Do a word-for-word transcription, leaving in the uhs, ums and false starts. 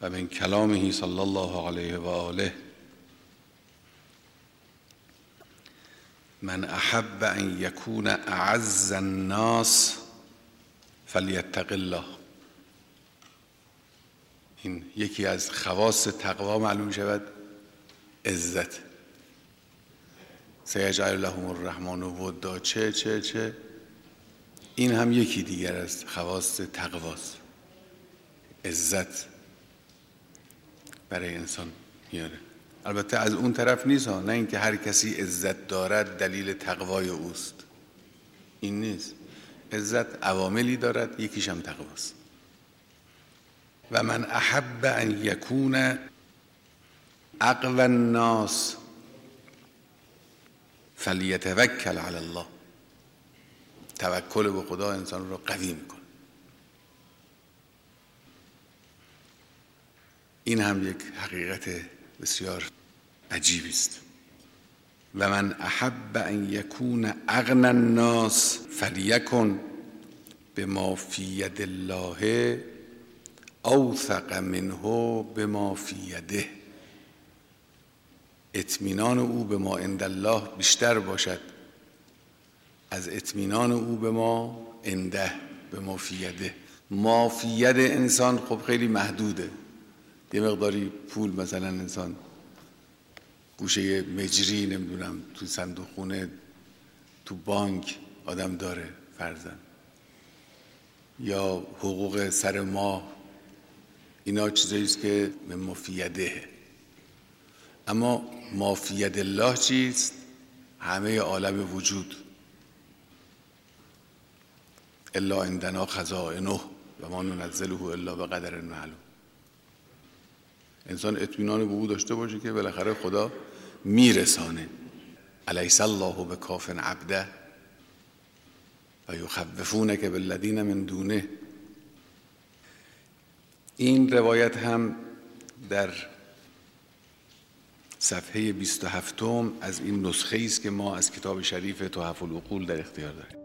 و من کلامه صلی الله علیه و آله: من احب ان یکون اعز الناس فلیتق الله. این یکی از خواص تقوا معلوم شود، عزت. سیجعل لهم الرحمن ودا، چه چه چه این هم یکی دیگر از خواص تقواست، عزت برای انسان میاره. البته از اون طرف نیست ها، نه اینکه هر کسی عزت دارد دلیل تقوای اوست، این نیست. عزت عواملی دارد، یکیش هم تقواست. و من احب ان یکون اقوی الناس فلیتوکل علی الله. توکل به خدا انسان رو قوی میکنه. این هم یک حقیقت بسیار عجیبی است. و من احب ان یکون اغنی الناس فلیکن بما فی ید الله اوثق منه بما فی یده. اطمینان او به ما عند الله بیشتر باشد از اطمینان او به ما عنده، به ما فی یده. ما فی ید انسان خب خیلی محدوده. یه مقداری پول مثلا انسان گوشه مجری، نمیدونم تو صندوق خونه، تو بانک آدم داره فرضاً، یا حقوق سر ماه، اینا چیزایی است که به ما فی یده. اما ما فی ید الله چیست؟ همه عالم وجود. الا عندنا خزائنه و ما ننزله الا بقدر معلوم. انسان اطمینان به او داشته باشه که بالاخره خدا میرسانه. الیس الله بکاف عبده و یخوفونک بالذین من دونه. این روایت هم در صفحه بیست و هفتم از این نسخه است که ما از کتاب شریف تحف العقول در اختیار داریم.